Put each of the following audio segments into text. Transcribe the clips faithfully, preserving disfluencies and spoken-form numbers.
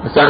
How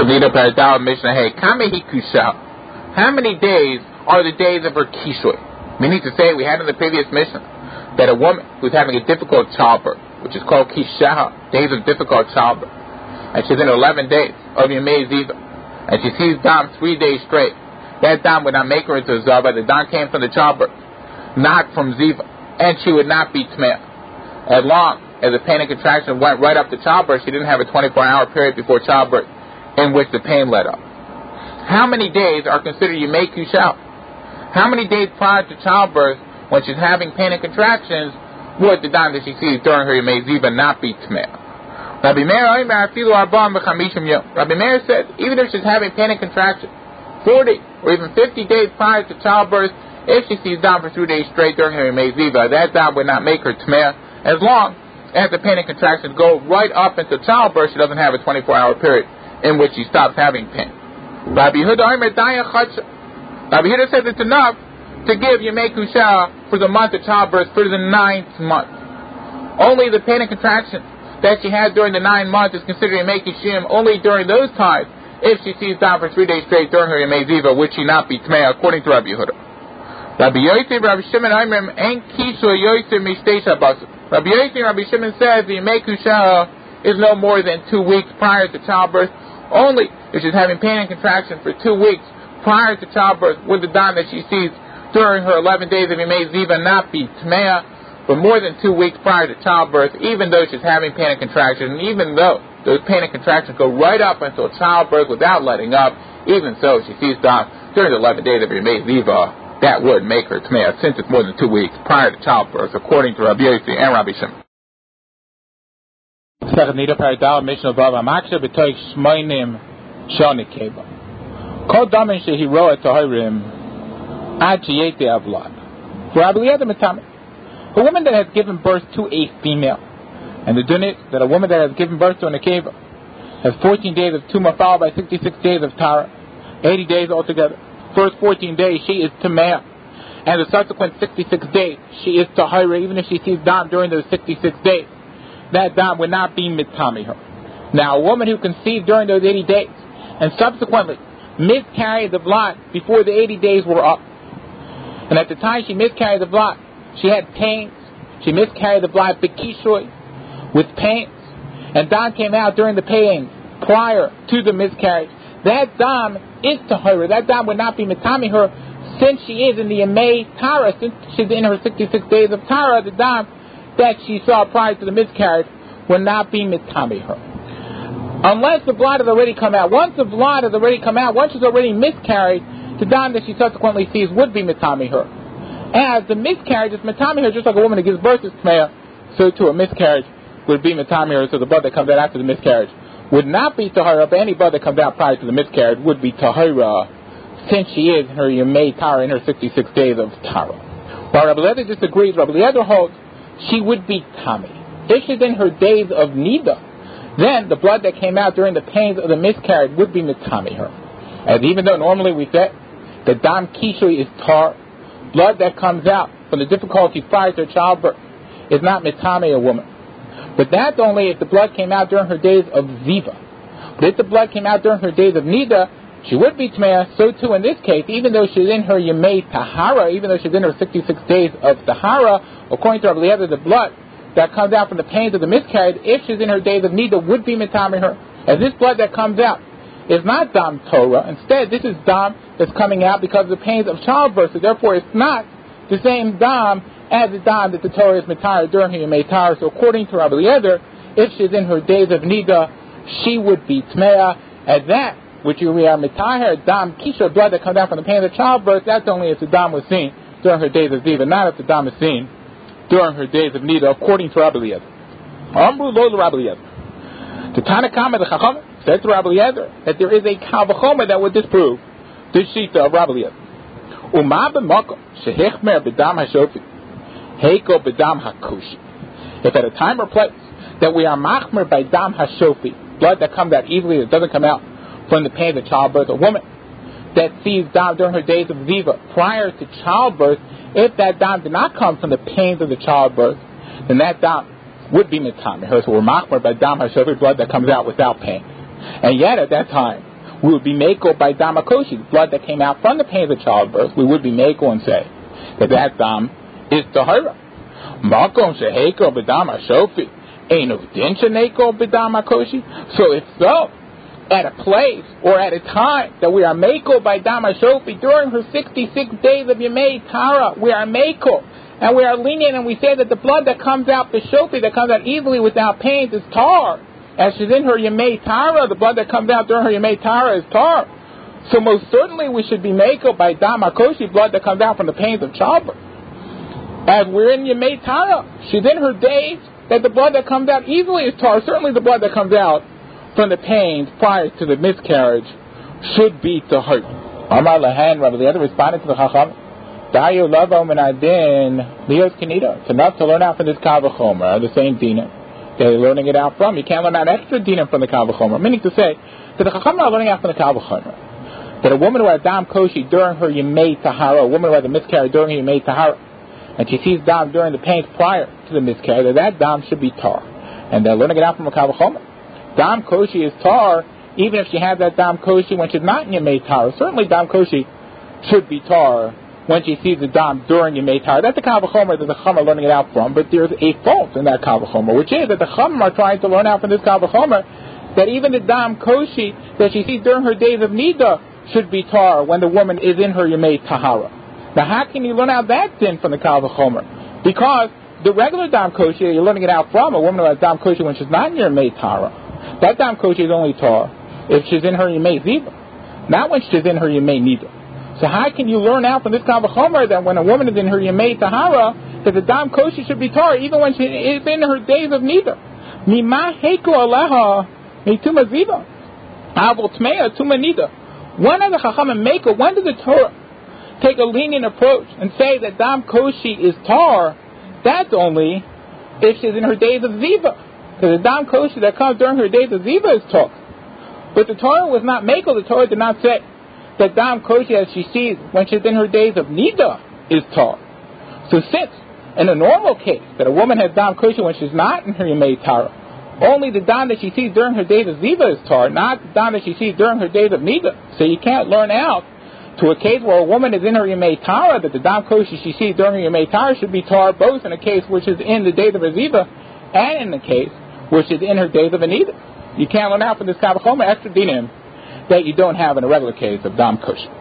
many days are the days of her kishui? Meaning to say, we had in the previous mission that a woman who's having a difficult childbirth, which is called kishaha, days of difficult childbirth, and she's in eleven days of Yemei Ziva, and she sees dam three days straight, that dam would not make her into a zava. The dam came from the childbirth, not from Ziva, and she would not be tmeh. As long as the pain and contraction went right up to childbirth, she didn't have a twenty-four hour period before childbirth in which the pain led up. How many days are considered Yemei Kushal? How many days prior to childbirth, when she's having pain and contractions, would the dam that she sees during her Yemei Ziva not be tmeh? Rabbi Meir Rabbi Meir said, even if she's having pain and contraction, forty or even fifty days prior to childbirth, if she sees dam for three days straight during her Yemei Ziva, that dam would not make her tmeh, as long as the pain and contractions go right up into childbirth. She doesn't have a twenty-four hour period in which she stops having pain. Rabbi Yehuda Rabbi Yehuda says it's enough to give Yemei Kusha for the month of childbirth for the ninth month. Only the pain and contraction that she had during the nine months is considered Yemei Kishim only during those times. If she sees down for three days straight during her Yemei Ziva, would she not be Tmei, according to Rabbi Yehuda? Rabbi Yosi, Rabbi Shimon, Aimrim, Ein Kishu Yosi Mishtesha Basu. Rabbi Yosi, Rabbi Shimon says the Yemei Kusha is no more than two weeks prior to childbirth. Only if she's having pain and contraction for two weeks prior to childbirth would the dam that she sees during her eleven days of Yemei Ziva not be Tmei. But more than two weeks prior to childbirth, even though she's having pain and contraction, and even though those pain and contractions go right up until childbirth without letting up, even so, she sees dam during the eleven days of Yemei Ziva, that would make her Tmei, since it's more than two weeks prior to childbirth, according to Rabbi Yosi and Rabbi Shimon. A woman that has given birth to a female, and the din is that a woman that has given birth to a nekeva has fourteen days of tumah followed by sixty-six days of tara, eighty days altogether. First fourteen days she is tameh, and the subsequent sixty-six days she is tahira. Even if she sees dam during those sixty-six days, that dam would not be mitami her. Now, a woman who conceived during those eighty days and subsequently miscarried the blood before the eighty days were up, and at the time she miscarried the blood, she had pains. She miscarried the blood bekishoy, with pains, and dam came out during the pains prior to the miscarriage. That dam is tahira. That dam would not be mitami her, since she is in the Yemei Tara, since she's in her sixty-six days of Tara. The dam that she saw prior to the miscarriage would not be mitami her, unless the blood has already come out. Once the blood has already come out, once she's already miscarried, the dam that she subsequently sees would be mitami her. As the miscarriage is mitami her, just like a woman that gives birth is tmei, so too a miscarriage would be mitami her. So the blood that comes out after the miscarriage would not be tahira, but any blood that comes out prior to the miscarriage would be tahira, since she is in her Yemei Tara, in her sixty-six days of Tara. While Rabbi Lezer disagrees, Rabbi Lezer holds she would be tami. If she's in her days of nida, then the blood that came out during the pains of the miscarriage would be mitami her. As even though normally we say that dam kishui is tar, blood that comes out from the difficulty prior to childbirth is not mitame a woman. But that's only if the blood came out during her days of ziva. But if the blood came out during her days of nida, she would be tmea. So too in this case, even though she's in her yemei tahara, even though she's in her sixty-six days of tahara, according to Rabbi Eliezer, the blood that comes out from the pains of the miscarriage, if she's in her days of nida, would be mitame her. As this blood that comes out is not dam Torah. Instead, this is dam that's coming out because of the pains of childbirth. So therefore, it's not the same dam as the dam that the Torah is mitara during her Yemei Tara. So according to Rabbi Eliezer, if she's in her days of nida, she would be tmea. As that which we are mitara, dam kisha, blood that comes out from the pains of childbirth, that's only if the dam was seen during her days of ziva, not if the dam is seen during her days of nida, according to Rabbi Eliezer. Amru lo Rabbi Eliezer. The Tanakama, the Chacham, said to Rabbi Eliezer that there is a Kal V'chomer that would disprove this shita of Rabbi Eliezer. Uma b'makom shehichmer b'dam hashofi, heiko b'dam hakushi. If at a time or place that we are machmer by dam hashofi, blood that comes out easily, that doesn't come out from the pain of childbirth, a woman that sees dam during her days of ziva prior to childbirth, if that dam did not come from the pains of the childbirth, then that dam would be mitame her. So we're machmer by dam hashofi, blood that comes out without pain. And yet at that time, we would be meko by dam hakoshi, the blood that came out from the pains of childbirth. We would be meko and say that that dam is tahara. Makom sheheko b'dam hashofi, einu din sheneko b'dam hakoshi. So if so, at a place or at a time that we are meko by dam hashofi during her sixty-six days of Yemei Tara, we are meko. And we are lenient and we say that the blood that comes out, the shofi that comes out easily without pains, is tar. As she's in her Yemei Tara, the blood that comes out during her Yemei Tara is tar. So most certainly we should be meko by dam hakoshi, blood that comes out from the pains of childbirth. As we're in Yemei Tara, she's in her days that the blood that comes out easily is tar. Certainly the blood that comes out from the pains prior to the miscarriage should be tahor. Amar lahan, Rabbi Eliezer responded to the Chacham, Dayu lavo minadin lios kanida. It's enough to learn out from this Kal V'chomer, the same dinah that you're learning it out from. You can't learn out extra dinah from the Kal V'chomer. Meaning to say that the Chacham are learning out from the Kal V'chomer that a woman who had dam koshi during her Yemei Tahara, a woman who had a miscarriage during her Yemei Tahara, and she sees dam during the pains prior to the miscarriage, that that dam should be tar. And they're learning it out from a Kal V'chomer. Dam koshi is tar even if she has that dam koshi when she's not in Yemei Tahara. Certainly dam koshi should be tar when she sees the dam during Yemei Tara. That's the Kal V'chomer that the Chacham are learning it out from, but there's a fault in that Kal V'chomer, which is that the Chacham are trying to learn out from this Kal V'chomer that even the dam koshi that she sees during her days of nida should be tar when the woman is in her Yemei Tahara. Now how can you learn out that din from the Kal V'chomer? Because the regular dam koshi that you're learning it out from, a woman who has dam koshi when she's not in her Yemei Tahara, that dam koshi is only tar if she's in her Yemei Ziva, not when she's in her Yemei Nida. So how can you learn out from this Kal V'chomer that when a woman is in her Yemei Tahara, that the dam koshi should be tar even when she is in her days of nida? Mima heiko aleha mituma ziva, avol tmeya tuma nida. When are the Chachamim meko? When does the Torah take a lenient approach and say that dam koshi is tar? That's only if she's in her days of ziva, because the dam koshi that comes during her days of ziva is tar. But the Torah was not meko. The Torah did not say that dam koshi as she sees when she's in her days of nida is tar. So since in a normal case that a woman has dam koshi when she's not in her Yemei Tara, only the dam that she sees during her days of ziva is tar, not the dam that she sees during her days of nida. So you can't learn out to a case where a woman is in her Yemei Tara that the dam koshi she sees during her Yemei Tara should be tar, both in a case which is in the days of her ziva and in the case which is in her days of a nida. You can't learn out from this Kal V'chomer extra dinim that you don't have in a regular case of dam koshi.